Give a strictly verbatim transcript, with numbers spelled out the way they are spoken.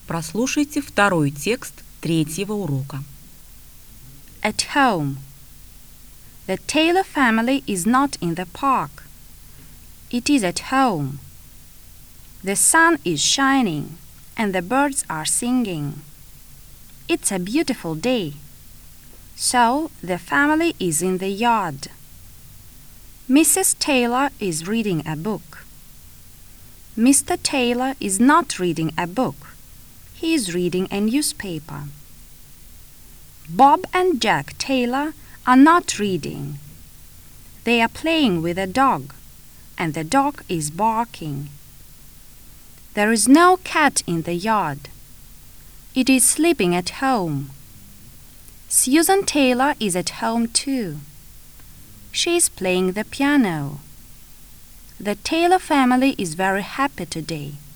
Прослушайте второй текст третьего урока. At home. The Taylor family is not in the park. It is at home. The sun is shining and the birds are singing. It's a beautiful day. So the family is in the yard. Missus Taylor is reading a book. Mister Taylor is not reading a book. He is reading a newspaper. Bob and Jack Taylor are not reading. They are playing with a dog, and the dog is barking. There is no cat in the yard. It is sleeping at home. Susan Taylor is at home too. She is playing the piano. The Taylor family is very happy today.